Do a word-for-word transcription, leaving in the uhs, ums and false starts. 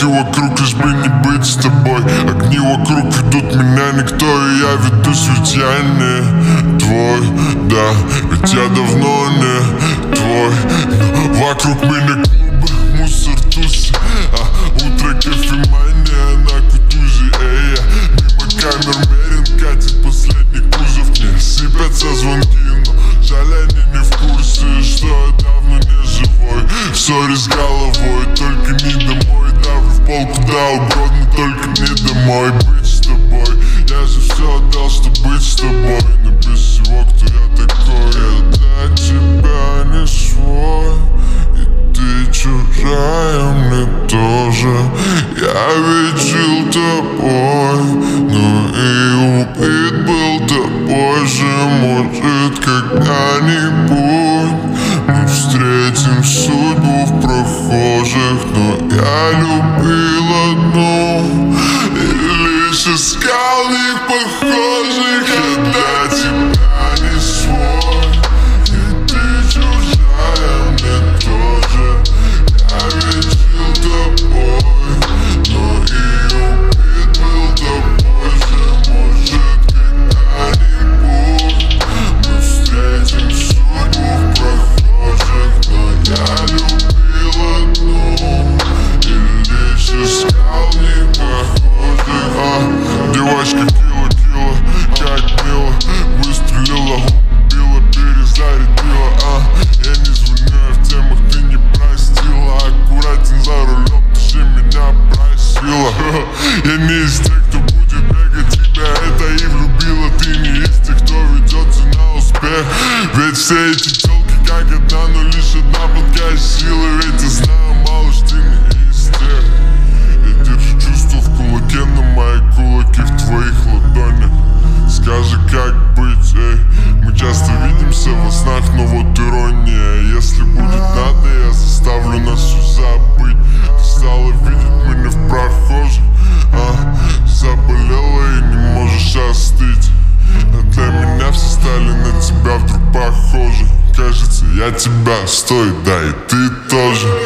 Звуки вокруг, лишь бы не быть с тобой. Огни вокруг ведут меня никто, и я ведусь, ведь я не твой. Да, ведь я давно не твой. Но вокруг меня клубы, мусор, тусы, а утро кофемания на кутузе. Эй, мимо камер мерен катит последний кузов. Мне сыпятся звонки, но жаль они не в курсе, что я давно не живой. Ссори с головой, только не домой. Давлю в пол куда угодно, только не домой. Быть с тобой, я же все отдал, чтобы быть с тобой. Но без всего, кто я такой. Я для тебя не свой, и ты чужая мне тоже. Я ведь жил тобой, ну и убит был тобой же. Может, когда-нибудь мы встретим судьбу в прохожих. Но я любил одну, и лишь искал них похожих. Я для тебя не свой, и ты чужая мне тоже. Я ведь жил тобой, но и убит был тобой же. Может, когда-нибудь мы встретим судьбу в прохожих. Но я любил одну, и лишь искал них похожих. А, девочка кило-кило, как мило. Выстрелила, убила, перезарядила. А, я не звоню, я в темах, ты не простила. Аккуратен за рулем, ты же меня просила. Я не из тех, кто будет бегать тебя, это и влюбила. Ты не из тех, кто ведется на успех. Ведь все эти телки как одна, но лишь одна подкаст силы. Ведь я знаю, малыш, ты не из тех. Я держу чувства в кулаке, но мои кулаки в твоих ладонях. Скажи, как быть, эй. Мы часто видимся во снах, но вот ирония. Если будет надо, я заставлю нас все забыть. Ты стала видеть меня в прохожих, а, заболела и не можешь остыть. А для меня все стали на тебя вдруг похожи. Кажется, я тебя стою, да и ты тоже.